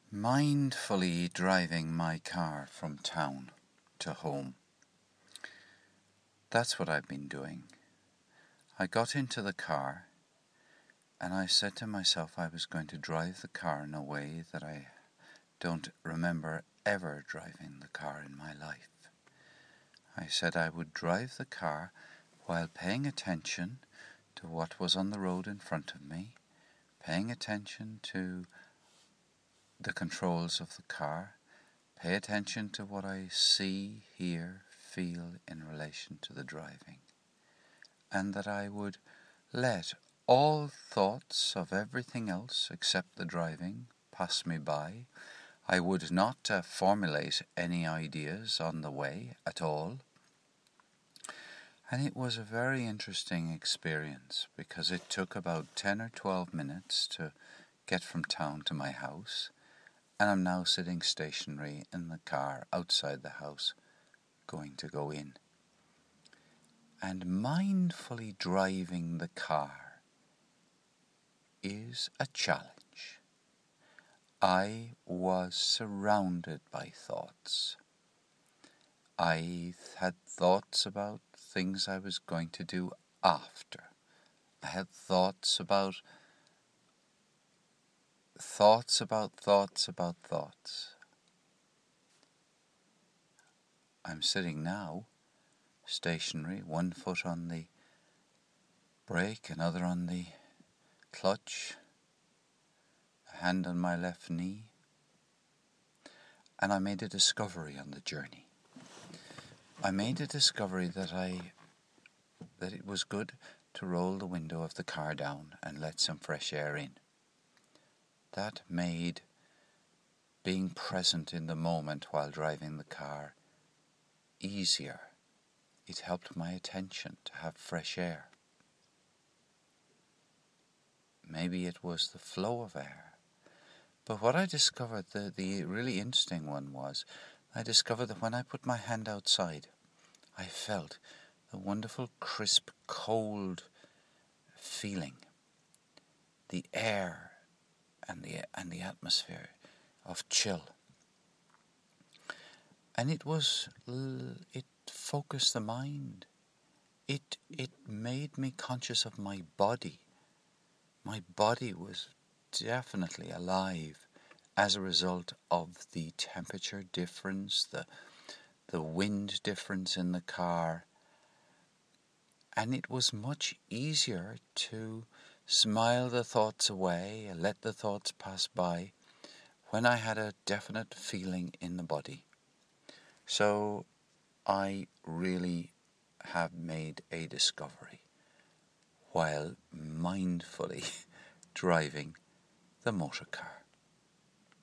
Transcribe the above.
Mindfully driving my car from town to home. That's what I've been doing. I got into the car and I said to myself I was going to drive the car in a way that I don't remember ever driving the car in my life. I said I would drive the car while paying attention to what was on the road in front of me, paying attention to the controls of the car, pay attention to what I see, hear, feel in relation to the driving, and that I would let all thoughts of everything else except the driving pass me by. I would not formulate any ideas on the way at all. And it was a very interesting experience because it took about 10 or 12 minutes to get from town to my house. And I'm now sitting stationary in the car outside the house, going to go in. And mindfully driving the car is a challenge. I was surrounded by thoughts. I had thoughts about things I was going to do after. I had thoughts about thoughts. I'm sitting now, stationary, one foot on the brake, another on the clutch, a hand on my left knee, and I made a discovery on the journey. I made a discovery that it was good to roll the window of the car down and let some fresh air in. That made being present in the moment while driving the car easier. It helped my attention to have fresh air. Maybe it was the flow of air. But what I discovered, the really interesting one was, I discovered that when I put my hand outside, I felt the wonderful, crisp, cold feeling, the air and the atmosphere of chill. And it focused the mind. It made me conscious of my body. My body was definitely alive as a result of the temperature difference, the wind difference in the car. And it was much easier to smile the thoughts away and let the thoughts pass by when I had a definite feeling in the body. So I really have made a discovery while mindfully driving the motor car.